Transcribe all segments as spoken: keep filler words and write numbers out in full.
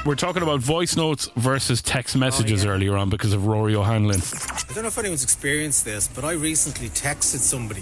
we're talking about voice notes versus text messages oh, yeah. earlier on because of Rory O'Hanlon. I don't know if anyone's experienced this, but I recently texted somebody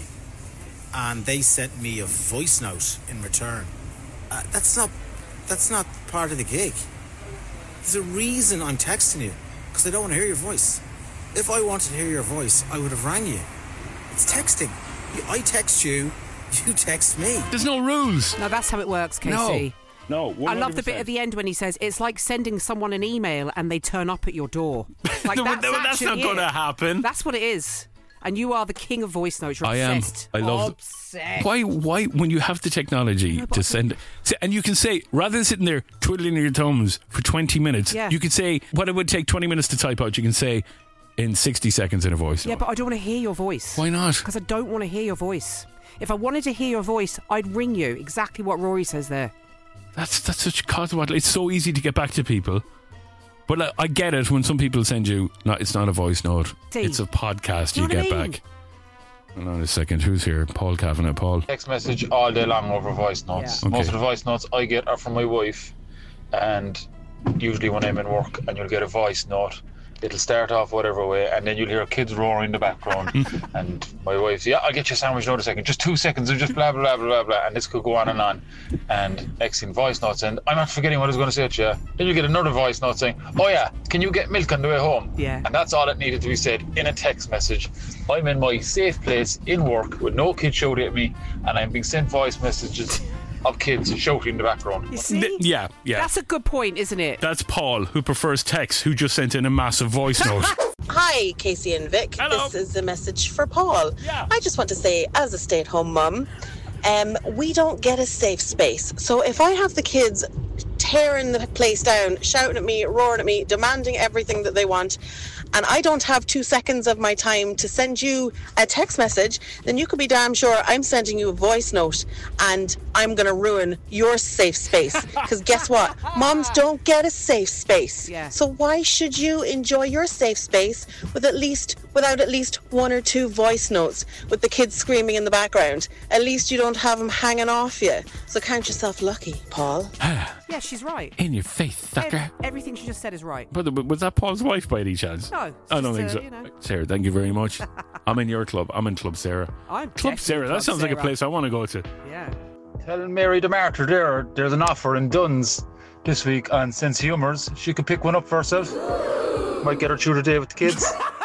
and they sent me a voice note in return. Uh, that's not that's not part of the gig. There's a reason I'm texting you, because I don't want to hear your voice. If I wanted to hear your voice, I would have rang you. It's texting. I text you, you text me. There's no rules. No, that's how it works, Casey. No. No, one hundred percent. I love the bit at the end when he says it's like sending someone an email and they turn up at your door. Like, that's no, that's not going to happen. That's what it is. And you are the king of voice notes. You're I obsessed. am. I love obsessed. Why? Why? When you have the technology no, to send, and you can say, rather than sitting there twiddling your thumbs for twenty minutes, yeah. you could say what it would take twenty minutes to type out. You can say in sixty seconds in a voice note. Yeah, but I don't want to hear your voice. Why not? Because I don't want to hear your voice. If I wanted to hear your voice, I'd ring you. Exactly what Rory says there. That's that's such a cosmod. It's so easy to get back to people. But like, I get it when some people send you. No, it's not a voice note. See, it's a podcast. You, you get I mean? back. Hold on a second. Who's here? Paul Kavanagh. Paul. Text message all day long over voice notes. Yeah. Okay. Most of the voice notes I get are from my wife, and usually when I'm in work, and you'll get a voice note. It'll start off whatever way, and then you'll hear kids roaring in the background. And my wife's, yeah, I'll get you a sandwich in a second. Just two seconds of just blah, blah, blah, blah, blah. And this could go on and on. And next thing, voice notes. And I'm not forgetting what I was going to say to you. Then you get another voice note saying, oh yeah, can you get milk on the way home? Yeah. And that's all that needed to be said in a text message. I'm in my safe place in work with no kids shouting at me, and I'm being sent voice messages of kids shouting in the background. You see? Th- yeah, yeah. That's a good point, isn't it? That's Paul, who prefers text, who just sent in a massive voice note. Hi, Casey and Vic. Hello. This is a message for Paul. Yeah. I just want to say, as a stay-at-home mum, um, we don't get a safe space. So if I have the kids tearing the place down, shouting at me, roaring at me, demanding everything that they want, and I don't have two seconds of my time to send you a text message, then you can be damn sure I'm sending you a voice note, and I'm going to ruin your safe space. Because guess what? Moms don't get a safe space. Yeah. So why should you enjoy your safe space with at least without at least one or two voice notes with the kids screaming in the background? At least you don't have them hanging off you. So count yourself lucky, Paul. Yeah, she's right. In your face, sucker. Ev- everything she just said is right. But was that Paul's wife by any chance? No. I don't just, think uh, so. You know. Sarah, thank you very much. I'm in your club. I'm in Club Sarah. I'm Club Sarah. That Club sounds Sarah. like a place I want to go to. Yeah. Tell Mary the Martyr there, there's an offer in Dunn's this week on Sense Humours. She could pick one up for herself. Might get her through the day with the kids.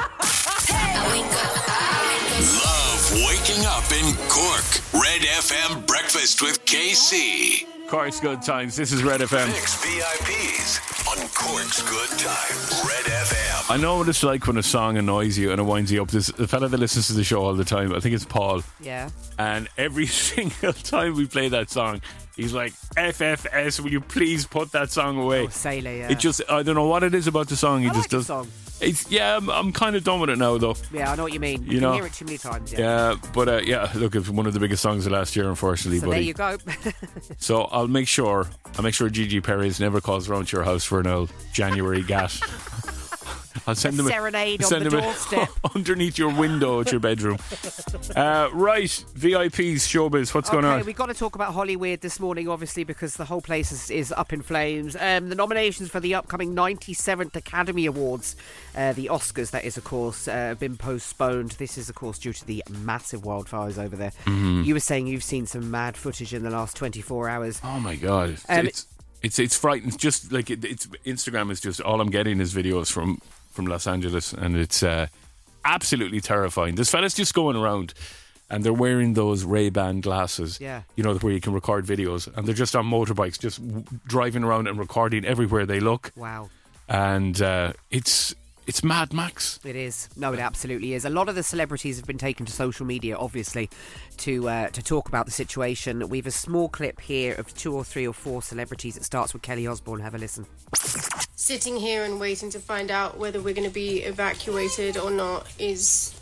Love waking up in Cork. Red F M Breakfast with K C. Cork's Good Times. This is Red F M. Six V I Ps on Cork's Good Times. Red F M. I know what it's like when a song annoys you and it winds you up. There's a fella that listens to the show all the time. I think it's Paul. Yeah. And every single time we play that song, he's like, F F S, will you please put that song away? Oh, Sailor, yeah. It just, I don't know what it is about the song. He I just like the does. song. It's, yeah, I'm, I'm kind of done with it now, though. Yeah, I know what you mean. You You know. can hear it too many times. Yeah. Yeah, but uh, yeah, look, it's one of the biggest songs of last year, unfortunately, So buddy. there you go. So I'll make sure, I'll make sure Gigi Perez never calls around to your house for an old January gas. I'll send A them serenade a, on send the them a- doorstep. underneath your window at your bedroom. Uh, right, V I Ps, showbiz, what's going Okay, on? we've got to talk about Hollywood this morning, obviously, because the whole place is, is up in flames. Um, the nominations for the upcoming ninety-seventh Academy Awards, uh, the Oscars, that is, of course, uh, have been postponed. This is, of course, due to the massive wildfires over there. Mm-hmm. You were saying you've seen some mad footage in the last twenty-four hours. Oh my God, Um, it's it's it's frightening. Just like it, it's Instagram is just all I'm getting is videos from from Los Angeles, and it's uh, absolutely terrifying. There's fellas just going around, and they're wearing those Ray-Ban glasses. Yeah. You know, where you can record videos, and they're just on motorbikes, just w- driving around and recording everywhere they look. Wow. And uh, it's it's Mad Max. It is. No, it absolutely is. A lot of the celebrities have been taken to social media, obviously, to uh, to talk about the situation. We have a small clip here of two or three or four celebrities. It starts with Kelly Osbourne. Have a listen. Sitting here and waiting to find out whether we're going to be evacuated or not is...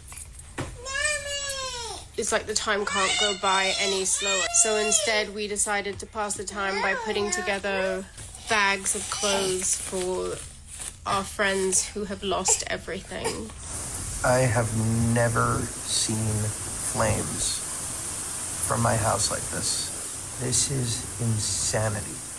It's like the time can't go by any slower. So instead we decided to pass the time by putting together bags of clothes for our friends who have lost everything. I have never seen flames from my house like this. This is insanity.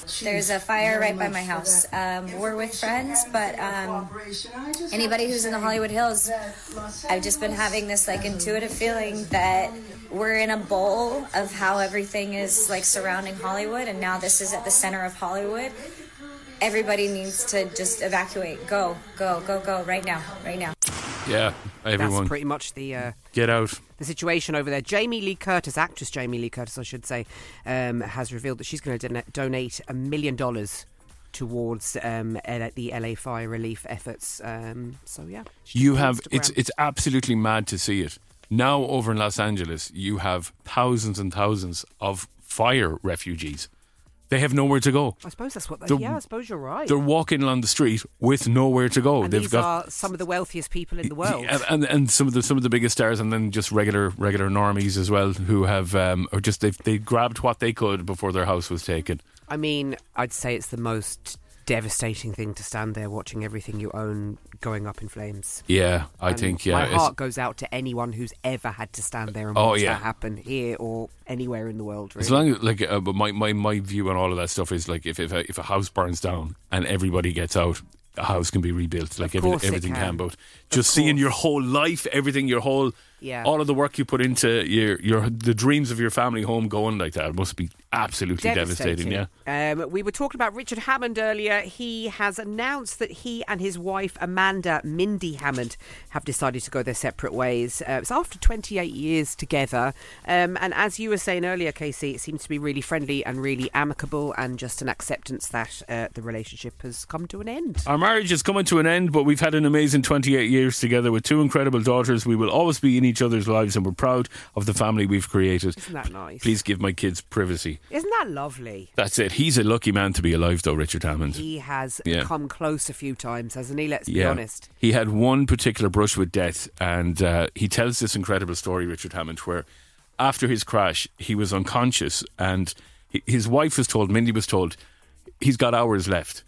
There's a fire right by my house. Um, we're with friends, but um, anybody who's in the Hollywood Hills, I've just been having this like intuitive feeling that we're in a bowl of how everything is like surrounding Hollywood, and now this is at the center of Hollywood. Everybody needs to just evacuate. Go, go, go, go right now, right now. Yeah, everyone. That's pretty much the uh, get out. The situation over there. Jamie Lee Curtis, actress Jamie Lee Curtis, I should say, um, has revealed that she's going to don- donate a million dollars towards um, L- the L A fire relief efforts. Um, so yeah, you have it's it's absolutely mad to see it now over in Los Angeles. You have thousands and thousands of fire refugees. They have nowhere to go. I suppose that's what they... They're, yeah, I suppose you're right. They're walking along the street with nowhere to go. And They've these got, are some of the wealthiest people in the world. And, and, and some of the some of the biggest stars, and then just regular regular normies as well, who have... Um, or just they've they grabbed what they could before their house was taken. I mean, I'd say it's the most devastating thing to stand there watching everything you own going up in flames. Yeah, I and think, yeah. My heart goes out to anyone who's ever had to stand there and oh, watch yeah. that happen here or anywhere in the world, really. As long as, like, uh, but my, my, my view on all of that stuff is, like, if if a, if a house burns down and everybody gets out, a house can be rebuilt. Like, every, everything can. can. But just seeing your whole life, everything, your whole... Yeah. All of the work you put into your your the dreams of your family home going like that must be absolutely devastating. devastating yeah. Um, we were talking about Richard Hammond earlier. He has announced that he and his wife Amanda Mindy Hammond have decided to go their separate ways. Uh, it's after twenty-eight years together. Um, and as you were saying earlier, Casey, it seems to be really friendly and really amicable, and just an acceptance that uh, the relationship has come to an end. Our marriage is coming to an end, but we've had an amazing twenty-eight years together with two incredible daughters. We will always be in each other's lives, and we're proud of the family we've created. Isn't that nice? Please give my kids privacy. Isn't that lovely? That's it. He's a lucky man to be alive, though, Richard Hammond. He has yeah. come close a few times, hasn't he? Let's yeah. be honest. He had one particular brush with death, and uh, he tells this incredible story, Richard Hammond, where after his crash, he was unconscious, and his wife was told, Mindy was told, he's got hours left.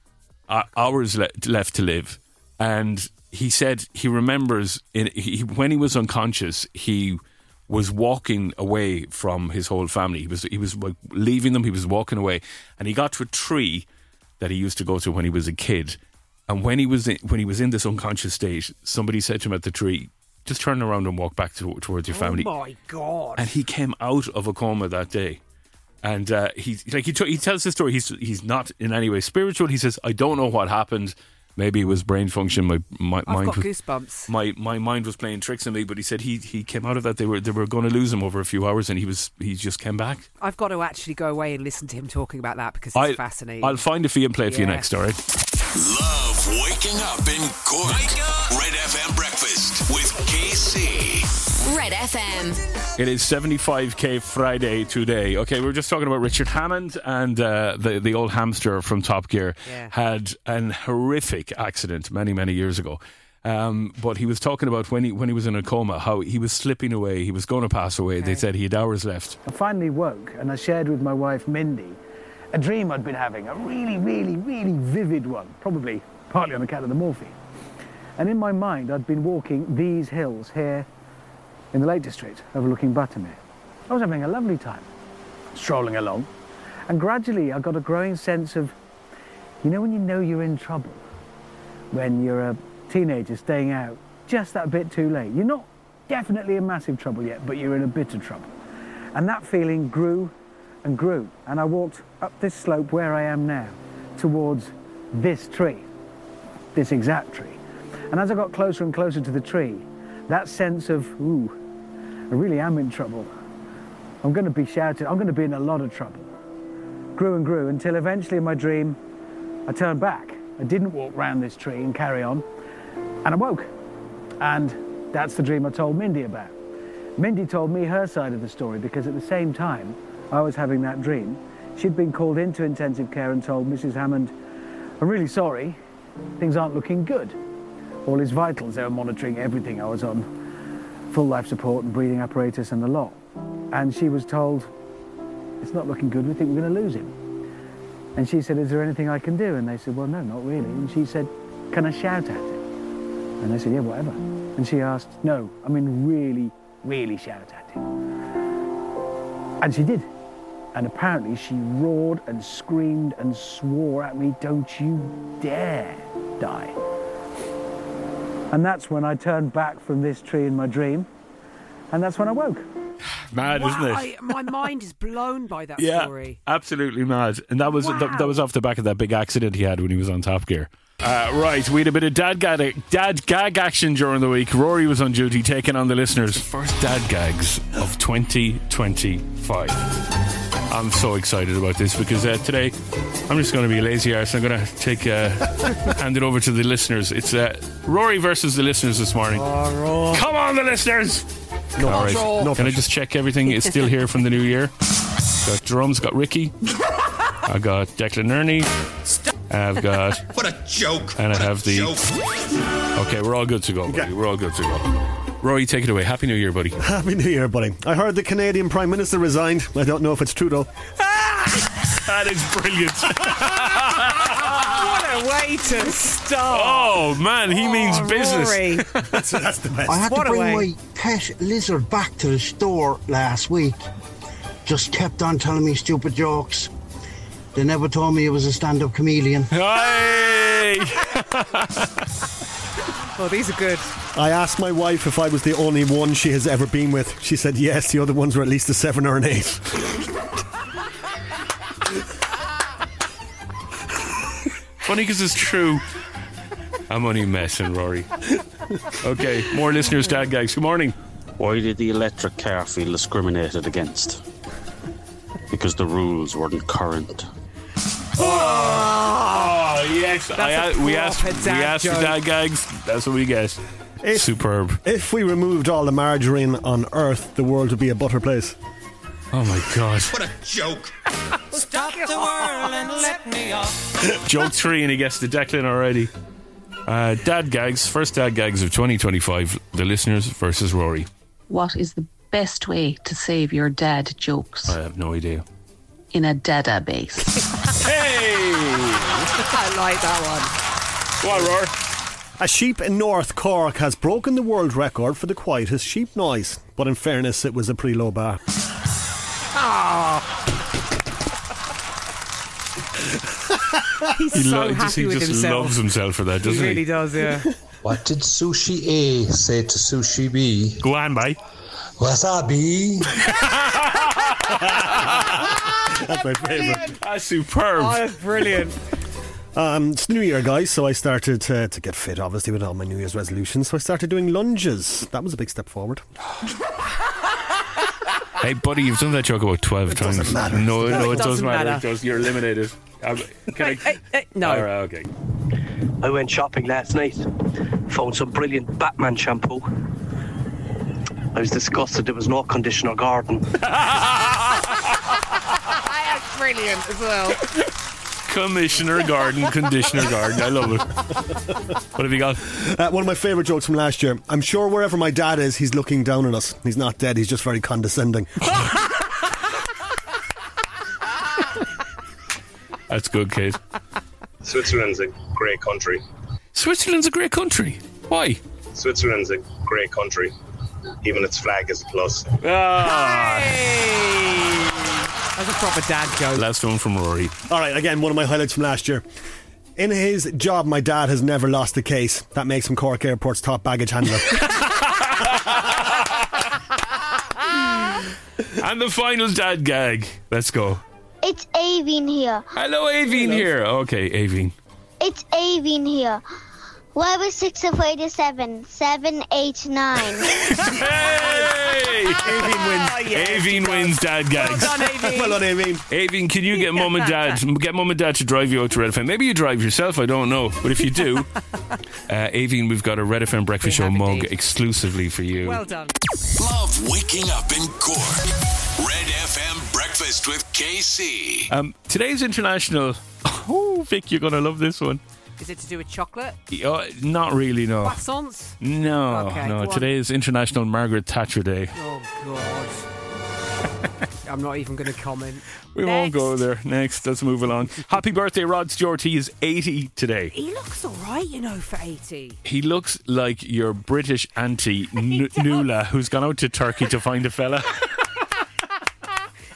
Uh, hours le- left to live. And he said he remembers in, he, when he was unconscious, he was walking away from his whole family. He was he was like leaving them. He was walking away, and he got to a tree that he used to go to when he was a kid. And when he was in, when he was in this unconscious state, somebody said to him at the tree, "Just turn around and walk back to, towards your family." Oh my God! And he came out of a coma that day. And uh, he like he t- he tells the story. He's he's not in any way spiritual. He says, "I don't know what happened. Maybe it was brain function. My, my I've mind got was, goosebumps. My my mind was playing tricks on me." But he said he, he came out of that. They were they were going to lose him over a few hours, and he was he just came back. I've got to actually go away and listen to him talking about that because it's I'll, fascinating. I'll find it for you and play it yeah. for you next. All right. Love waking up in Cork. Wake up. Red F M breakfast with K C. Red F M. It is seventy-five K Friday today. Okay, we were just talking about Richard Hammond, and uh, the the old hamster from Top Gear yeah. had an horrific accident many many years ago. Um, but he was talking about when he when he was in a coma, how he was slipping away. He was going to pass away. Okay. They said he had hours left. I finally woke, and I shared with my wife Mindy a dream I'd been having, a really, really, really vivid one, probably partly on account of the morphine. And in my mind, I'd been walking these hills here in the Lake District, overlooking Buttermere. I was having a lovely time, strolling along, and gradually I got a growing sense of, you know when you know you're in trouble, when you're a teenager staying out just that bit too late. You're not definitely in massive trouble yet, but you're in a bit of trouble. And that feeling grew and grew, and I walked up this slope where I am now, towards this tree, this exact tree. And as I got closer and closer to the tree, that sense of, ooh, I really am in trouble. I'm going to be shouted, I'm going to be in a lot of trouble. Grew and grew until eventually in my dream, I turned back. I didn't walk round this tree and carry on, and I woke. And that's the dream I told Mindy about. Mindy told me her side of the story because at the same time I was having that dream, she'd been called into intensive care and told, Missus Hammond, I'm really sorry, things aren't looking good. All his vitals, they were monitoring everything. I was on full life support and breathing apparatus and the lot. And she was told, it's not looking good, we think we're going to lose him. And she said, is there anything I can do? And they said, well, no, not really. And she said, can I shout at him? And they said, yeah, whatever. And she asked, no, I mean really, really shout at him. And she did. And apparently she roared and screamed and swore at me, "Don't you dare die." And that's when I turned back from this tree in my dream. And that's when I woke. Mad, wow, isn't it? I, my mind is blown by that yeah, story. Absolutely mad. And that was wow. that, that was off the back of that big accident he had when he was on Top Gear. Uh, right, we had a bit of dad gag, dad gag action during the week. Rory was on duty taking on the listeners' first dad gags of twenty twenty-five. I'm so excited about this because uh, today I'm just going to be a lazy arse. I'm going to take uh, hand it over to the listeners. It's uh, Rory versus the listeners this morning. Oh, come on, the listeners! No, all right, no can I just check everything is still here from the new year? Got drums, got Ricky. I got Declan Nerney. I've got. What a joke! And I what have the. Joke. Okay, we're all good to go, buddy. Okay. We're all good to go. Rory, take it away. Happy New Year, buddy. Happy New Year, buddy. I heard the Canadian Prime Minister resigned. I don't know if it's true, though. That is brilliant. What a way to start. Oh, man, he oh, means business. Rory. that's, that's the best. I had what to bring my pet lizard back to the store last week. Just kept on telling me stupid jokes. They never told me he was a stand-up comedian. Hey! Oh, these are good. I asked my wife if I was the only one she has ever been with. She said yes, the other ones were at least a seven or an eight. Funny because it's true. I'm only messing, Rory. Okay, more listeners' dad gags. Good morning. Why did the electric car feel discriminated against? Because the rules weren't current. Oh, yes. I, That's a we asked, we dad asked for joke. dad gags. That's what we get. If, Superb. If we removed all the margarine on Earth, the world would be a butter place. Oh, my God. What a joke! Stop the world and let me off. Joke three, and he gets the Declan already. Uh, dad gags. First dad gags of twenty twenty-five. The listeners versus Rory. What is the best way to save your dad jokes? I have no idea. In a database. Hey! I like that one. Go on, Rory. A sheep in North Cork has broken the world record for the quietest sheep noise. But in fairness, it was a pretty low bar. He's He, so lo- happy just, he with just himself. loves himself for that, doesn't He he? really does, yeah. What did Sushi A say to Sushi B? Go on, bye. Wasabi. That's my favourite. That's superb. Oh, that's brilliant. Um, it's the new year, guys, so I started uh, to get fit, obviously, with all my New Year's resolutions. So I started doing lunges. That was a big step forward. Hey, buddy, you've done that joke about twelve It times. doesn't matter. No, no, No, it, it does doesn't matter. matter. It does. You're eliminated. Um, can I? Hey, hey, no. All right, okay. I went shopping last night, found some brilliant Batman shampoo. I was disgusted there was no conditioner garden. That's brilliant as well. Commissioner Garden, Conditioner Garden. I love it. What have you got? Uh, one of my favourite jokes from last year. I'm sure wherever my dad is, he's looking down on us. He's not dead, he's just very condescending. That's good, Kate. Switzerland's a great country. Switzerland's a great country. Why? Switzerland's a great country. Even its flag is a plus. Ah. Hey! That's a proper dad joke. Last one from Rory. All right, again, one of my highlights from last year. In his job, my dad has never lost a case. That makes him Cork Airport's top baggage handler. And the final dad gag. Let's go. It's Aveen here. Hello, Aveen Hello. here. Okay, Aveen. It's Aveen here. Why was six of eight is seven? Seven, eight, nine. Hey! Aveen wins. Oh, yes, Aveen wins dad gags. Well done, Aveen. Well done, Aveen. Aveen, can you get mum and dad get mum and dad to drive you out to Red F M? Maybe you drive yourself, I don't know. But if you do, uh, Aveen, we've got a Red F M Breakfast Show mug indeed. Exclusively for you. Well done. Love waking up in Cork. Red F M Breakfast with K C. Um, today's international. Oh, Vic, you're going to love this one. Is it to do with chocolate? Uh, not really, no. Croissants? No, Okay, no. go on. Today is International Margaret Thatcher Day. Oh, God. I'm not even going to comment. We Next. won't go there. Next, let's move along. Happy birthday, Rod Stewart. He is eighty today. He looks all right, you know, for eighty. He looks like your British auntie, N- Nuala, who's gone out to Turkey to find a fella. He's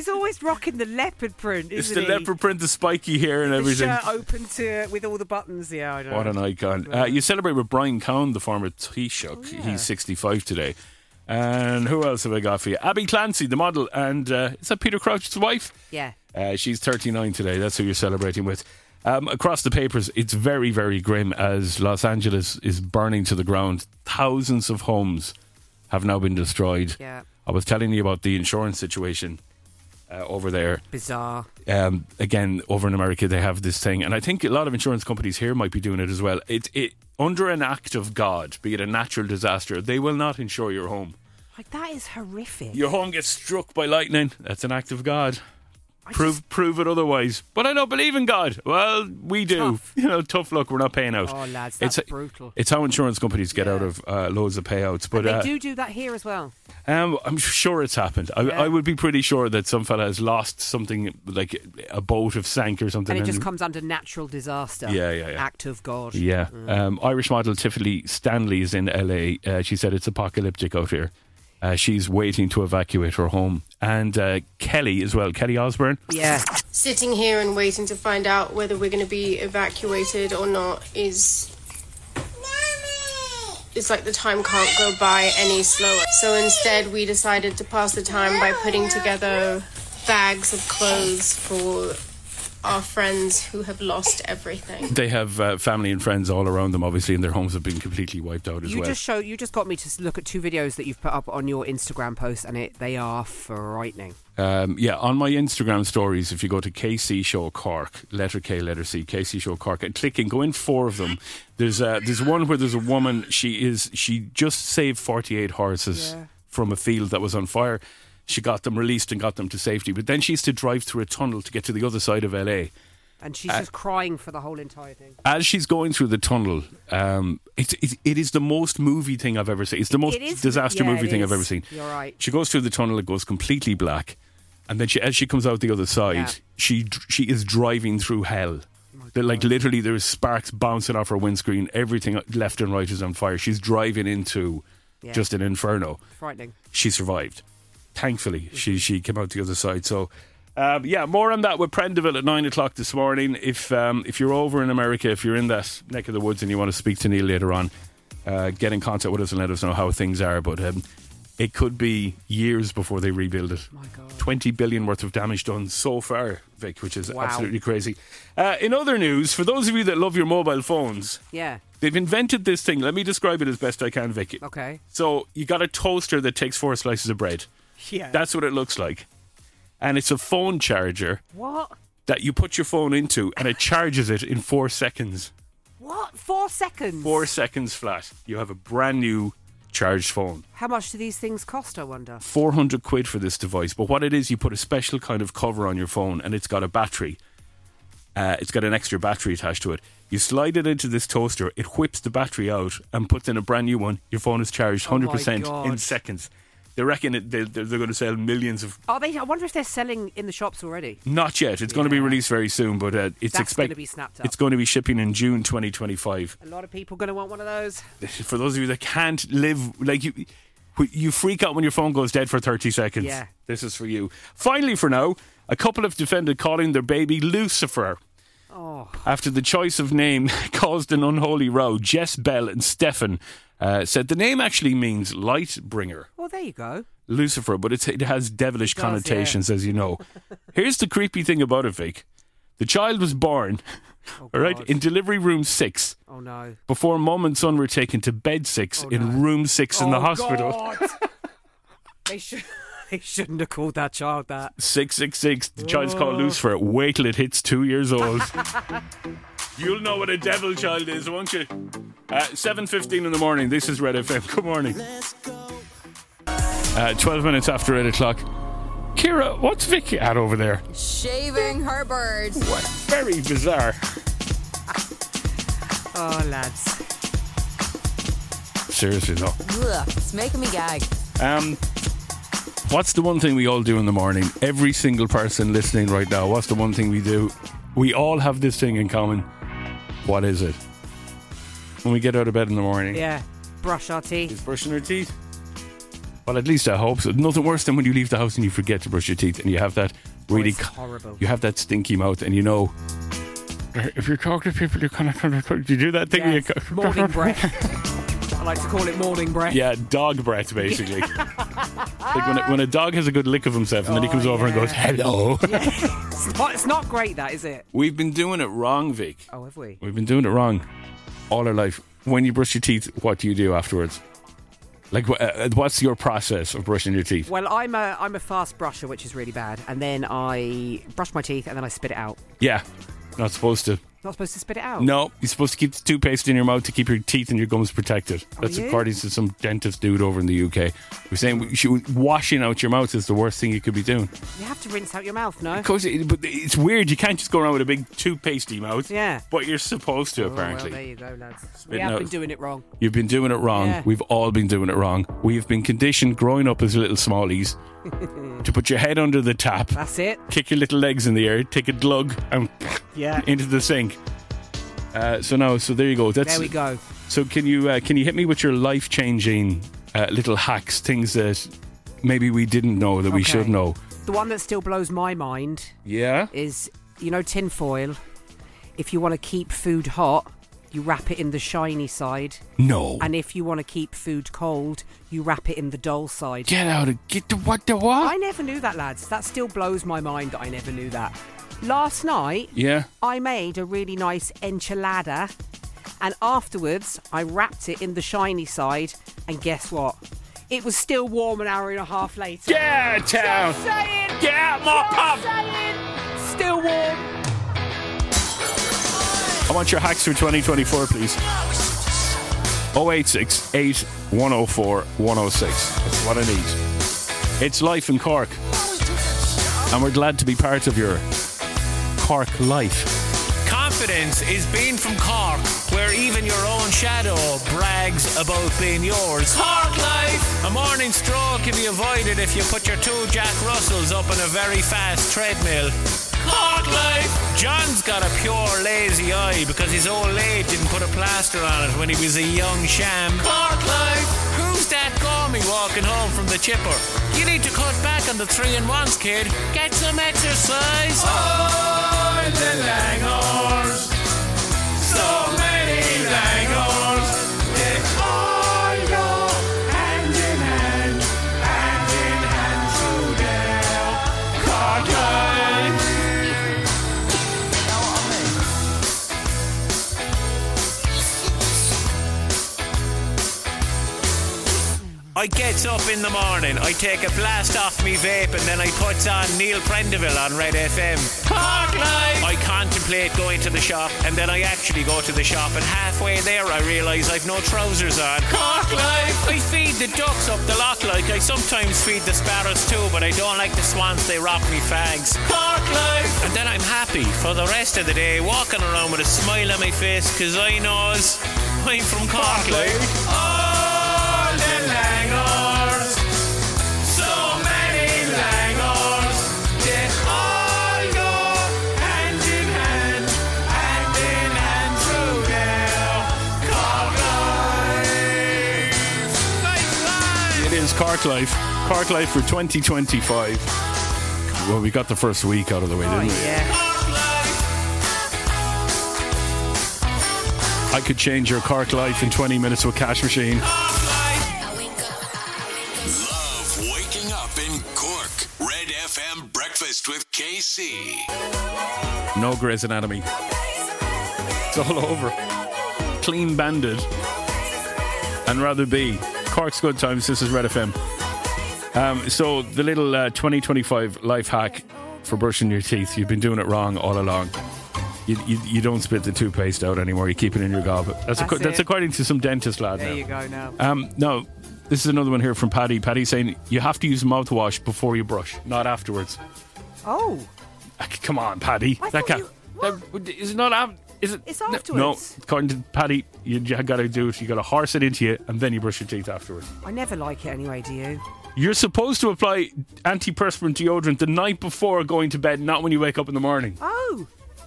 He's always rocking the leopard print, isn't It's the he? leopard print, the spiky hair and the everything. shirt open to with all the buttons. Yeah, I know. What an icon. Uh, you celebrate with Brian Cowan, the former Taoiseach. Oh, yeah. He's sixty-five today. And who else have I got for you? Abby Clancy, the model. And uh, is that Peter Crouch's wife? Yeah. Uh, she's thirty-nine today. That's who you're celebrating with. Um, across the papers, it's very, very grim as Los Angeles is burning to the ground. Thousands of homes have now been destroyed. Yeah. I was telling you about the insurance situation uh, over there. Bizarre. Um, again, over in America, they have this thing, and I think a lot of insurance companies here might be doing it as well. It, it under an act of God, be it a natural disaster, they will not insure your home. Like, that is horrific. Your home gets struck by lightning. That's an act of God. Prove just, prove it otherwise. But I don't believe in God. Well, we do. Tough. You know, tough luck. We're not paying out. Oh, lads, that's it's, brutal. It's how insurance companies get yeah. out of uh, loads of payouts. But and they uh, do do that here as well. Um, I'm sure it's happened. I, yeah. I would be pretty sure that some fella has lost something, like a boat have sank or something. And it and just comes under natural disaster. Yeah, yeah, yeah. Act of God. Yeah. Mm. Um, Irish model Tiffany Stanley is in L A. Uh, she said it's apocalyptic out here. Uh, she's waiting to evacuate her home. And uh, Kelly as well, Kelly Osbourne. Yeah. Sitting here and waiting to find out whether we're going to be evacuated or not is... It's like the time can't go by any slower. So instead we decided to pass the time by putting together bags of clothes for our friends who have lost everything. They have uh, family and friends all around them, obviously, and their homes have been completely wiped out as you well. Just show, you just got me to look at two videos that you've put up on your Instagram post, and it they are frightening. Um, yeah, on my Instagram stories, if you go to K C Show Cork, letter K, letter C, K C Show Cork, and click and go in four of them. There's uh, there's one where there's a woman. She is she just saved forty-eight horses yeah. from a field that was on fire. She got them released and got them to safety, but then she has to drive through a tunnel to get to the other side of L A. And she's uh, just crying for the whole entire thing. As she's going through the tunnel, um, it's, it, it is the most movie thing I've ever seen. It's the most it is, disaster yeah, movie thing is. I've ever seen. You're right. She goes through the tunnel, it goes completely black, and then she, as she comes out the other side, yeah. she she is driving through hell. Oh, like literally, there's sparks bouncing off her windscreen. Everything left and right is on fire. She's driving into yeah. just an inferno. Frightening. She survived. Thankfully, mm-hmm. she she came out the other side. So, um, yeah, more on that with Prendeville at nine o'clock this morning. If um, if you're over in America, if you're in that neck of the woods and you want to speak to Neil later on, uh, get in contact with us and let us know how things are. But um, it could be years before they rebuild it. My God. twenty billion worth of damage done so far, Vic, which is wow. absolutely crazy. Uh, in other news, for those of you that love your mobile phones, yeah, they've invented this thing. Let me describe it as best I can, Vic. Okay. So you got a toaster that takes four slices of bread. Yeah. That's what it looks like. And it's a phone charger. What? That you put your phone into and it charges it in four seconds. What? Four seconds? Four seconds flat. You have a brand new charged phone. How much do these things cost, I wonder? four hundred quid for this device. But what it is, you put a special kind of cover on your phone and it's got a battery. Uh, it's got an extra battery attached to it. You slide it into this toaster, it whips the battery out and puts in a brand new one. Your phone is charged one hundred percent oh in seconds. They reckon it, they, they're going to sell millions of... Are they? I wonder if they're selling in the shops already. Not yet. It's yeah. going to be released very soon, but uh, it's That's expect- going to be snapped up. It's going to be shipping in June twenty twenty-five. A lot of people going to want one of those. For those of you that can't live... like you, you freak out when your phone goes dead for thirty seconds. Yeah. This is for you. Finally, for now, a couple have defended calling their baby Lucifer. Oh. After the choice of name caused an unholy row, Jess Bell and Stefan uh, said the name actually means light bringer. Well, there you go. Lucifer, but it's, it has devilish it does, connotations, yeah. as you know. Here's the creepy thing about it, Vic. The child was born, oh, all right, in delivery room six. Oh, no. Before mum and son were taken to bed six oh, in no. room six oh, in the hospital. God. they should... They shouldn't have called that child that. six six six. The child's called Lucifer. Wait till it hits two years old. You'll know what a devil child is, won't you? Uh, seven fifteen in the morning. This is Red F M. Good morning. Uh, twelve minutes after eight o'clock. Kira, what's Vicky at over there? Shaving her bird. What? Very bizarre. Oh, lads. Seriously, no. Ugh, it's making me gag. Um... What's the one thing we all do in the morning? Every single person listening right now, what's the one thing we do? We all have this thing in common. What is it? When we get out of bed in the morning. Yeah, brush our teeth. Is brushing our teeth. Well, at least I hope so. Nothing worse than when you leave the house and you forget to brush your teeth and you have that really... Oh, it's horrible. You have that stinky mouth and you know... If you're talking to people, you kind of... Do you do that thing? Yes. Where you, Morning breath. I like to call it morning breath. Yeah, dog breath, basically. Like when a, when a dog has a good lick of himself and then he comes Oh, over and yeah. goes, hello. Yeah. It's, not, it's not great, that, is it? We've been doing it wrong, Vic. Oh, have we? We've been doing it wrong all our life. When you brush your teeth, what do you do afterwards? Like, uh, what's your process of brushing your teeth? Well, I'm a I'm a fast brusher, which is really bad. And then I brush my teeth and then I spit it out. Yeah, not supposed to. Not supposed to spit it out? No, you're supposed to keep the toothpaste in your mouth to keep your teeth and your gums protected. That's yeah? according to some dentist dude over in the U K. We're saying you should, washing out your mouth is the worst thing you could be doing. You have to rinse out your mouth, no? Because it, but it's weird. You can't just go around with a big toothpastey mouth. Yeah. But you're supposed to, Oh, apparently. well, there you go, lads. We Spitting have out. been doing it wrong. You've been doing it wrong. Yeah. We've all been doing it wrong. We've been conditioned growing up as little smallies to put your head under the tap. That's it. Kick your little legs in the air, take a glug and Yeah. into the sink. Uh, so now, so there you go. That's, There we go. So can you uh, can you hit me with your life changing uh, little hacks, things that maybe we didn't know that we Okay. should know? The one that still blows my mind Yeah. is, you know, tin foil. If you want to keep food hot, you wrap it in the shiny side. No. And if you want to keep food cold, you wrap it in the dull side. Get out of get the what the what? I never knew that, lads. That still blows my mind that I never knew that. Last night, Yeah. I made a really nice enchilada, and afterwards I wrapped it in the shiny side, and guess what? It was still warm an hour and a half later. Get down. Just saying. Get out, my Just pub. saying. Still warm. I want your hacks for twenty twenty-four, please. oh eight six, eight one oh four, one oh six. That's what I need. It's life in Cork. And we're glad to be part of your Cork life. Confidence is being from Cork, where even your own shadow brags about being yours. Cork Life! A morning stroll can be avoided if you put your two Jack Russells up on a very fast treadmill. Cork Life! John's got a pure lazy eye because his old lady didn't put a plaster on it when he was a young sham. Cork Life! Who's that gormy walking home from the chipper? You need to cut back on the three in ones, kid. Get some exercise. Oh, the Langors. So many Langors. They all go hand in hand, hand in hand through their Cork lives. I gets up in the morning, I take a blast off me vape, and then I puts on Neil Prendeville on Red F M. Cork Life! I contemplate going to the shop, and then I actually go to the shop, and halfway there I realise I've no trousers on. Cork Life! I feed the ducks up the lot, like I sometimes feed the sparrows too, but I don't like the swans, they rob me fags. Cork Life! And then I'm happy for the rest of the day, walking around with a smile on my face, cause I knows I'm from Cork Life. All the Langors, so many Langors, they all go hand in hand, hand in hand through their Cork lives. Nice life. It is Cork Life. Cork Life for twenty twenty-five. Well, we got the first week out of the way, didn't we? Yeah. I could change your Cork Life in twenty minutes with Cash Machine. Love waking up in Cork. Red F M Breakfast with K C. No Grey's Anatomy. It's all over. Clean banded. And rather be. Cork's Good Times. This is Red F M. Um, so the little uh, twenty twenty-five life hack for brushing your teeth. You've been doing it wrong all along. You, you, you don't spit the toothpaste out anymore. You keep it in your gob. That's, That's ac- that's it. according to some dentist lad There now. you go now. Um, no, this is another one here from Paddy. Paddy's saying you have to use mouthwash before you brush, not afterwards. Oh. Ah, come on, Paddy. I that thought can't. That, is it not af- Is it? It's No, afterwards. No, according to Paddy, you, you got to do it. You got to horse it into you, and then you brush your teeth afterwards. I never like it anyway, do you? You're supposed to apply antiperspirant deodorant the night before going to bed, not when you wake up in the morning. Oh.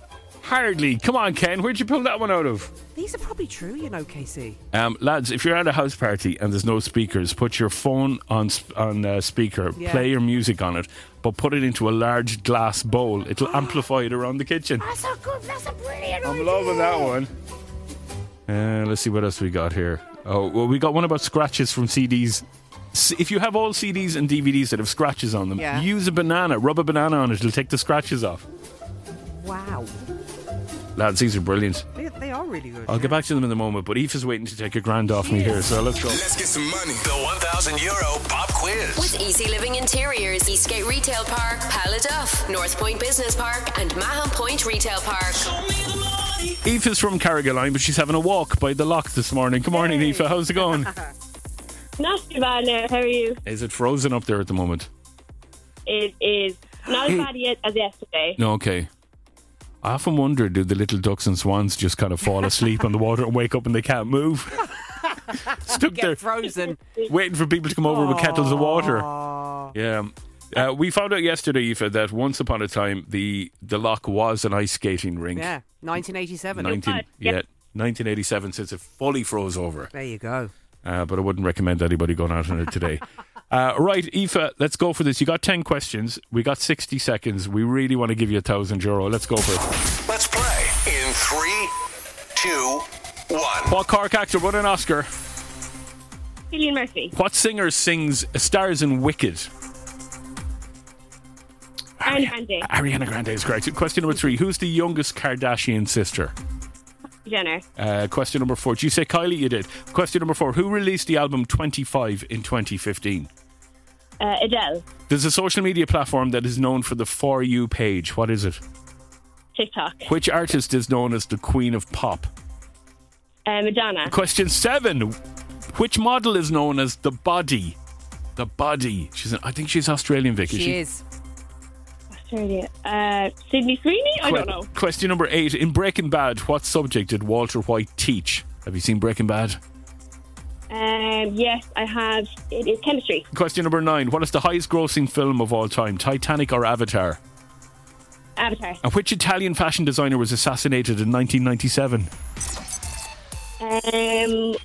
Hardly. Come on, Ken. Where'd you pull that one out of? These are probably true, you know, Casey. Um, lads, if you're at a house party and there's no speakers, put your phone on sp- on uh, speaker, Yeah. play your music on it, but put it into a large glass bowl. It'll amplify it around the kitchen. That's a good, that's a brilliant I'm loving that one. Uh, let's see what else we got here. Oh, well, we got one about scratches from C Ds. S- If you have all C Ds and D V Ds that have scratches on them, Yeah. use a banana, rub a banana on it, it'll take the scratches off. Wow. Lads, these are brilliant. They, they are really good. I'll get back to them in a moment, but Aoife's waiting to take a grand off me here, so let's go. Let's get some money. The one thousand euro pop quiz. With Easy Living Interiors, Eastgate Retail Park, Paladuff, North Point Business Park, and Mahon Point Retail Park. Aoife's from Carrigaline, but she's having a walk by the lock this morning. Good morning, Aoife. How's it going? Not too bad now. How are you? Is it frozen up there at the moment? It is not as Hey. bad yet as yesterday. No, okay. I often wonder, do the little ducks and swans just kind of fall asleep on the water and wake up and they can't move? Stuck Get there, frozen. waiting for people to come over with kettles of water. Yeah. Uh, we found out yesterday, Aoife, that once upon a time the the loch was an ice skating rink. Yeah, nineteen eighty-seven. nineteen, yeah, nineteen eighty-seven, since it fully froze over. There you go. Uh, but I wouldn't recommend anybody going out on it today. Uh, right, Aoife, let's go for this. You got ten questions. We got sixty seconds. We really want to give you a thousand euro. Let's go for it. Let's play in three, two, one. What Cork actor won an Oscar? Cillian Murphy. What singer sings stars in Wicked? Ariana Grande. Ariana Grande is correct. Question number three. Who's the youngest Kardashian sister? Jenner. Uh, question number four. Did you say Kylie? You did. Question number four. Who released the album twenty-five in twenty fifteen? Uh, Adele. There's a social media platform that is known for the For You page. What is it? TikTok. Which artist is known as the Queen of Pop? Uh, Madonna. Question seven. Which model is known as the Body? The Body. She's an, I think she's Australian, Vic. Is She she is. Australia. Uh, Sydney Sweeney? I Que- don't know. Question number eight. In Breaking Bad, what subject did Walter White teach? Have you seen Breaking Bad? Um, yes, I have. It is chemistry. Question number nine. What is the highest grossing film of all time? Titanic or Avatar? Avatar. And which Italian fashion designer was assassinated in nineteen ninety-seven? Um, is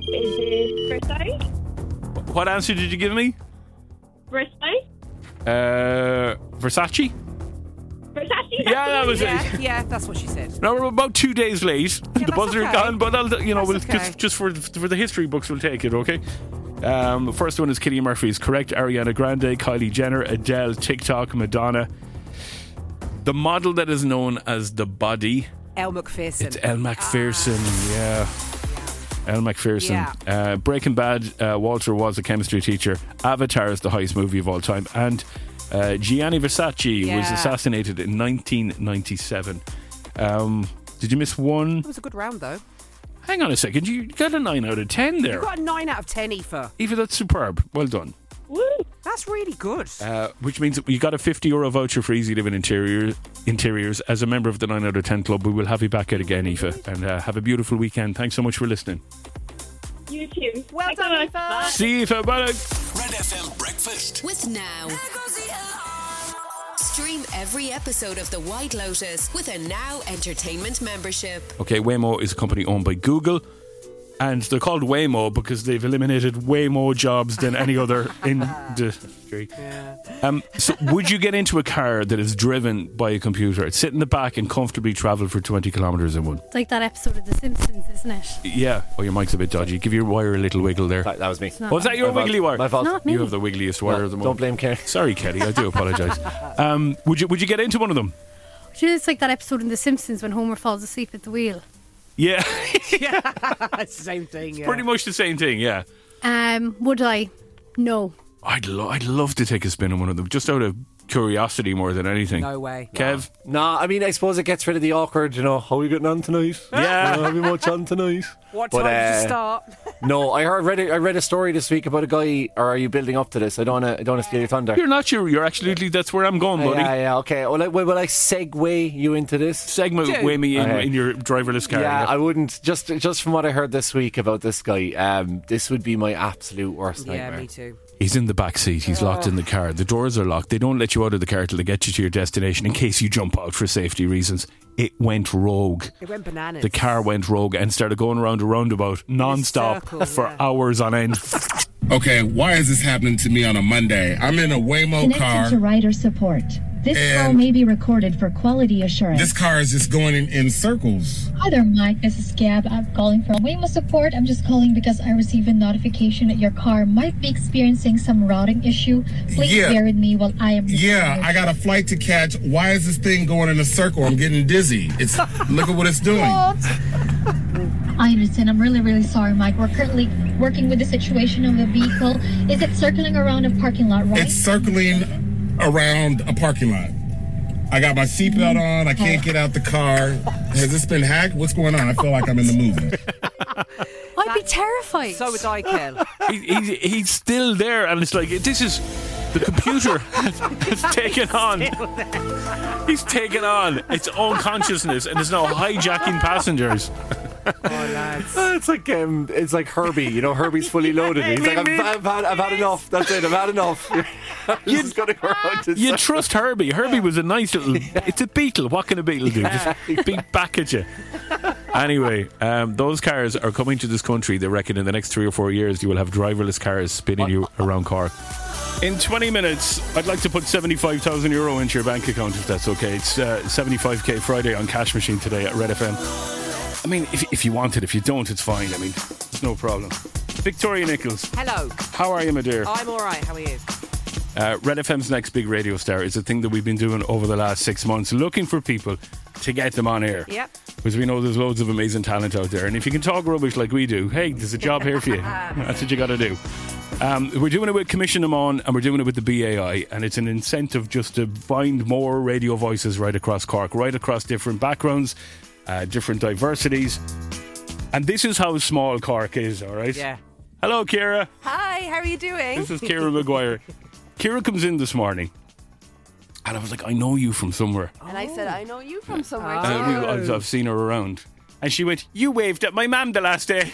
it Versailles? What answer did you give me? Versailles? Uh, Versace? Versace? Yeah, that was yeah, it. Yeah, that's what she said. Now we're about two days late. the that's buzzer okay. gone, but I'll, you know, we'll, That's okay. just, just for for the history books, we'll take it. Okay. Um, the first one is Cillian Murphy is correct. Ariana Grande, Kylie Jenner, Adele, TikTok, Madonna. The model that is known as the Body. Elle Macpherson. It's Elle Macpherson. Yeah. Elle Macpherson. Yeah. Uh, Breaking Bad, uh, Walter was a chemistry teacher. Avatar is the highest movie of all time. And uh, Gianni Versace was Yeah. assassinated in nineteen ninety-seven. Um, did you miss one? It was a good round, though. Hang on a second. You got a nine out of ten there. You got a nine out of ten, Aoife. Aoife, that's superb. Well done. Woo! That's really good. Uh, which means that you got a fifty euro voucher for Easy Living Interior, Interiors. As a member of the nine out of ten Club, we will have you back out again, Aoife. And uh, have a beautiful weekend. Thanks so much for listening. You too. Well Thanks done, so much. Aoife. See you, Aoife. Bye. Red F M Breakfast. With Now. Stream every episode of The White Lotus with a Now Entertainment membership. Okay, Waymo is a company owned by Google, and they're called Waymo because they've eliminated way more jobs than any other industry. Um, so, would you get into a car that is driven by a computer, sit in the back, and comfortably travel for twenty kilometres in one? It's like that episode of The Simpsons, isn't it? Yeah. Oh, your mic's a bit dodgy. Give your wire a little wiggle there. That, that was me. not Was that your My wiggly fault. wire? My fault. Not me. You have the wiggliest wire No, of the don't moment. blame Kerry. Sorry, Kelly. I do apologise. Um, would you Would you get into one of them? Do you know, it's like that episode in The Simpsons when Homer falls asleep at the wheel. Yeah. yeah, it's the same thing. Yeah. Pretty much the same thing. Yeah. Um, would I? No. I'd lo- I'd love to take a spin on one of them, just out of curiosity more than anything. No way. Kev? No, I mean, I suppose it gets rid of the awkward, you know, how are you getting on tonight? Yeah. You know, have you much on tonight? What But, time did uh, you start? No, I heard read a, I read a story this week about a guy, or are you building up to this? I don't want to I don't want to steal your thunder. You're not sure. You're absolutely. That's where I'm going, buddy. Yeah, yeah, okay. Well, I, will, will I segue you into this? Segment Dude. weigh me in, Okay. in your driverless car. Yeah, I wouldn't. Just just from what I heard this week about this guy, um, this would be my absolute worst Yeah, nightmare. me too. He's in the back seat. He's locked in the car. The doors are locked. They don't let you out of the car till they get you to your destination in case you jump out for safety reasons. It went rogue. It went bananas. The car went rogue and started going around a roundabout non-stop circle, for yeah. hours on end. Okay, why is this happening to me on a Monday? I'm in a Waymo Connected car. to rider support. This And- call may be recorded for quality assurance. This car is just going in, in circles. Hi there, Mike. This is Gab. I'm calling from Waymo Support. I'm just calling because I received a notification that your car might be experiencing some routing issue. Please Yeah. bear with me while I am. Yeah, I got a flight to catch. Why is this thing going in a circle? I'm getting dizzy. It's look at what it's doing. I understand. I'm really, really sorry, Mike. We're currently working with the situation of the vehicle. Is it circling around a parking lot, right? It's circling around a parking lot. I got my seatbelt on. I can't get out the car. Has this been hacked? What's going on? I feel like I'm in the movie. I'd be terrified. So would I, Kel. he, he, he's still there, and it's like, this is the computer has taken on. He's taken on its own consciousness and is now hijacking passengers. Oh, lads. It's like um, it's like Herbie, you know. Herbie's fully loaded. He's like, I've, I've had, I've had enough. That's it. I've had enough. You, gonna go around to you trust Herbie. Herbie was a nice little. It's a beetle. What can a beetle do? Just beat back at you. Anyway, um, those cars are coming to this country. They reckon in the next three or four years you will have driverless cars spinning you around Cork. In twenty minutes, I'd like to put seventy-five thousand euro into your bank account, if that's okay. It's uh, seventy-five k Friday on Cash Machine today at Red F M. I mean, if, if you want it, if you don't, it's fine. I mean, it's no problem. Victoria Nichols. Hello. How are you, my dear? I'm all right. How are you? Uh, Red F M's next big radio star is a thing that we've been doing over the last six months, looking for people to get them on air. Yep. Because we know there's loads of amazing talent out there. And if you can talk rubbish like we do, hey, there's a job here for you. That's what you got to do. Um, we're doing it with Commission them On, and we're doing it with the B A I, and it's an incentive just to find more radio voices right across Cork, right across different backgrounds, uh, different diversities. And this is how small Cork is, all right? Yeah. Hello, Ciara. Hi, how are you doing? This is Ciara Maguire. Ciara comes in this morning, and I was like, I know you from somewhere. And I said, I know you from somewhere Uh, too. we- I've, I've seen her around. And she went, you waved at my mum the last day.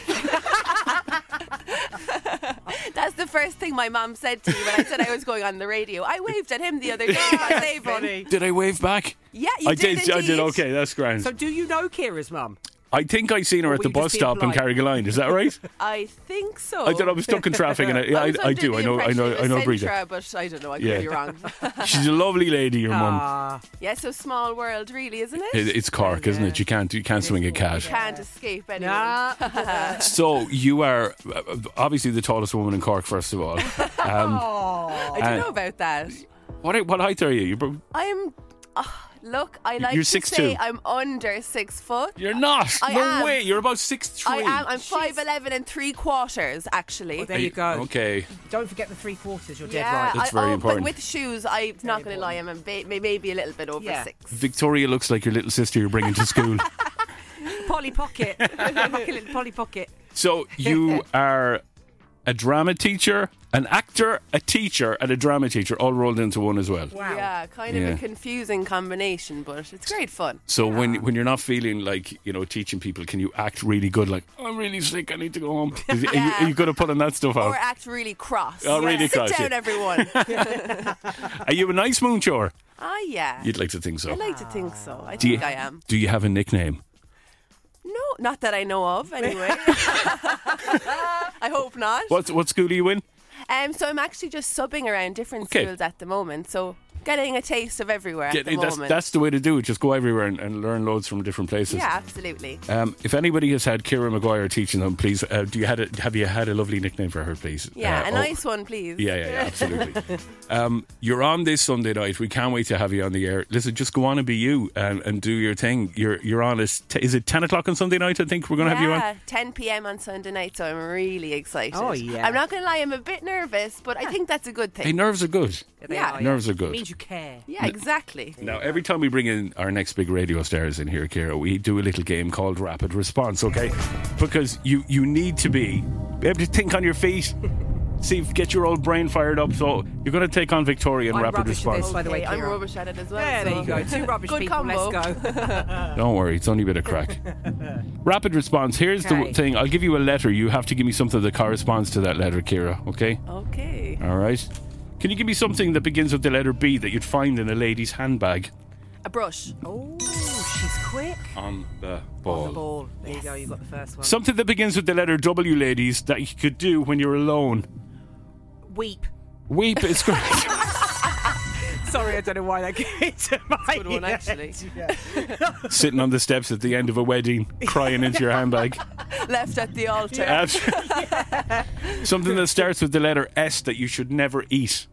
That's the first thing my mum said to me when I said I was going on the radio. I waved at him the other day. on Avon. Did I wave back? Yeah, you I did. did. I did. indeed. Okay, that's grand. So, do you know Ciara's mum? I think I seen her Or at were the you bus just being stop in polite? Carrigaline. Is that right? I think so. I don't know. I was stuck in traffic, and I, yeah, I, was I under do. the I know. I impression know. it I was know. Breathe. Centra, but I don't know. I could Yeah. be wrong. She's a lovely lady, your mum. Ah. Yeah, so small world, really, isn't it? It, it's Cork, isn't it? You can't. You can't swing a cat. Can't escape anyone. So you are uh, obviously the tallest woman in Cork. First of all, um, I don't and know about that. what what height are you? You're, bro- I'm. Uh, look, I like You're to six say two. I'm under six foot. You're not. I no am. way. You're about six three. I am. I'm five eleven and three quarters, actually. Well, there you go. Okay. Don't forget the three quarters. You're dead Yeah, right. That's I, very oh, important. But with shoes, I'm not going to lie. I'm a ba- maybe a little bit over Yeah. six. Victoria looks like your little sister you're bringing to school. Polly Pocket. Like a little Polly Pocket. So you are a drama teacher, an actor, a teacher, and a drama teacher, all rolled into one as well. Wow. Yeah, kind of Yeah. a confusing combination, but it's great fun. So when when you're not feeling like, you know, teaching people, can you act really good? Like, I'm really sick, I need to go home. Is, are, you, Yeah. are you good at putting that stuff out? Or act really cross. Oh, really Sit cross, down, yeah. everyone. Are you a nice moonshore? Ah, yeah. You'd like to think so. I like to think so. I Do think you, I am. Do you have a nickname? No, not that I know of, anyway. I hope not. What what school are you in? Um, so I'm actually just subbing around different Okay. schools at the moment, so getting a taste of everywhere Yeah, at the that's, moment. that's the way to do it. Just go everywhere and, and learn loads from different places. yeah, absolutely. Um, if anybody has had Ciara Maguire teaching them, please, uh, do you had a, have you had a lovely nickname for her, please? Yeah, Uh, a oh, nice one, please. Yeah, yeah, yeah, absolutely. um, you're on this Sunday night. We can't wait to have you on the air. Listen, just go on and be you and, and do your thing. You're you're on. Is, is it ten o'clock on Sunday night? I think we're going to have you on. Yeah, ten p.m. on Sunday night, so I'm really excited. Oh, yeah. I'm not going to lie, I'm a bit nervous, but I think that's a good Hey, thing. nerves are good. Yeah, they Yeah. are, Nerves are good. It means you care. Yeah, exactly. Now, every time we bring in our next big radio stars in here, Ciara, we do a little game called Rapid Response, okay? Because you, you need to be able to think on your feet, see, get your old brain fired up. So you're going to take on Victoria in I'm Rapid rubbish at Response. this, by the way, Okay, I'm Ciara. rubbish at it as well. Yeah, so. there you go. Two rubbish Good people. combo. Let's go. Don't worry, it's only a bit of crack. Rapid Response. Here's Okay. the thing. I'll give you a letter. You have to give me something that corresponds to that letter, Ciara, okay? Okay. Okay. All right. Can you give me something that begins with the letter B that you'd find in a lady's handbag? A brush. Oh, she's quick. On the ball. On the ball. There you go, you got the first one. Something that begins with the letter W, ladies, that you could do when you're alone. Weep. Weep is correct. Sorry, I don't know why that came to my Good one, actually. Yeah. Sitting on the steps at the end of a wedding, crying into your handbag. Left at the altar. Yeah. Something that starts with the letter S that you should never eat.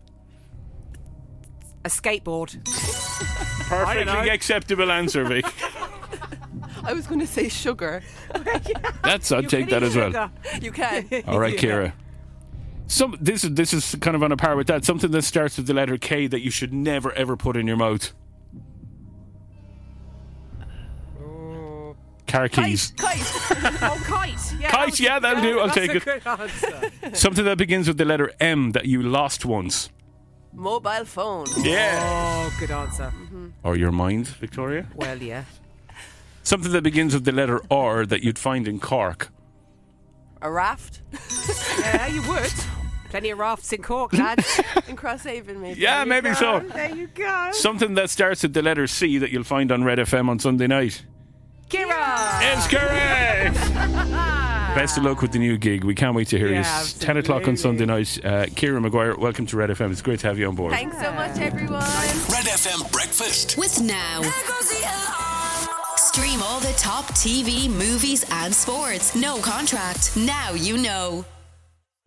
A skateboard. Perfectly acceptable answer, Vic. I was going to say sugar. That's, I'd You take can that eat as well. sugar. You can. All right, Ciara. Some this is this is kind of on a par with that. Something that starts with the letter K that you should never ever put in your mouth. Car keys. Kite. Oh, kite. Yeah, Kite, yeah, that'll do. I'll that's take a it. good answer. Something that begins with the letter M that you lost once. Mobile phone. Yeah. Oh, good answer. Or your mind, Victoria. Well, yeah. Something that begins with the letter R that you'd find in Cork. A raft. Yeah, you would. Plenty of rafts in Cork, lads. In Crosshaven, maybe. Yeah, There you maybe go, so. There you go. Something that starts with the letter C that you'll find on Red F M on Sunday night. Kira! It's correct! Best of luck with the new gig. We can't wait to hear Yeah, you. absolutely. ten o'clock on Sunday night. Uh, Ciara Maguire, welcome to Red F M. It's great to have you on board. Thanks so much, everyone. Red F M Breakfast. With Now. Stream all the top T V, movies, and sports. No contract. Now you know.